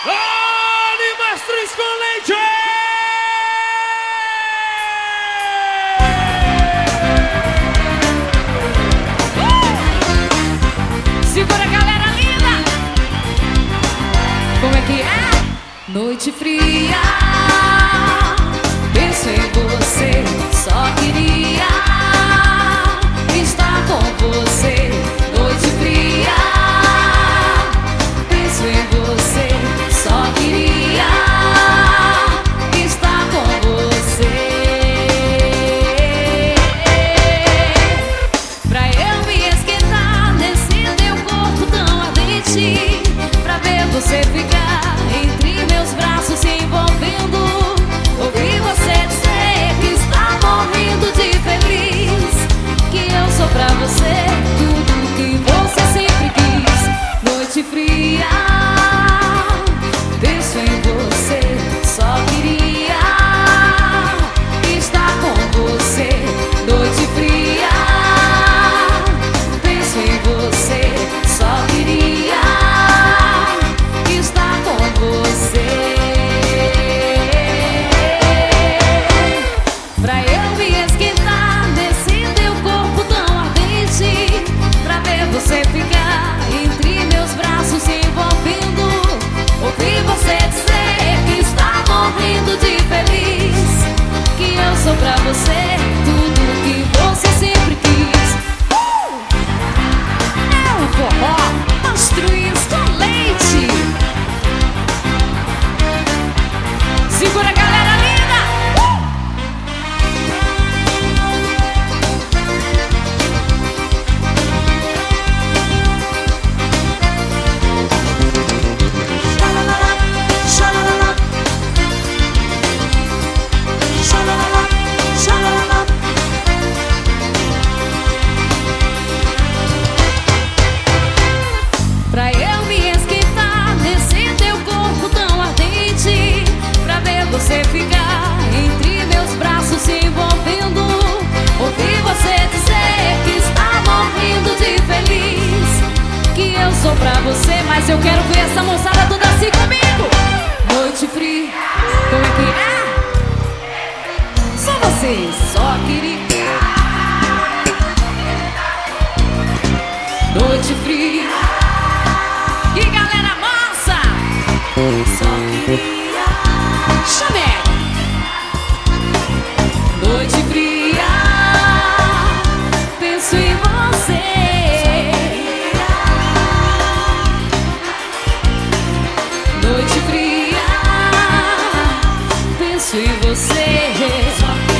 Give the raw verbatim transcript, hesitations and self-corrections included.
Animastrix com leite! Segura, galera linda! Como é que é? Noite fria, penso em você, só queria estar com você. Noite fria, penso em você, só queria estar com você. Pra eu me esquentar nesse teu corpo tão ardente, pra ver você ficar entre meus braços se envolvendo, ouvir você dizer que está morrendo de feliz, que eu sou pra você tudo que você sempre quis. Noite fria, penso em você, só queria estar com você. Noite fria, penso em você, só queria estar com você. Pra eu me esquentar nesse teu corpo tão ardente, pra ver você ficar entre meus braços se envolvendo, ouvir você dizer que está morrendo de feliz, que eu sou pra você tudo que você sempre quis. Uh! É o forró Mastrix com leite. Segura, galera linda! Uh! Pra eu me esquentar nesse teu corpo tão ardente, pra ver você ficar entre meus braços se envolvendo, ouvir você dizer que está morrendo de feliz, que eu sou pra você. Mas eu quero ver essa moçada toda assim comigo. Noite fria, como é que é? Só você, só queria. Noite fria, e galera moça, só queria chamar. Noite fria, penso em você. Noite fria, penso em você.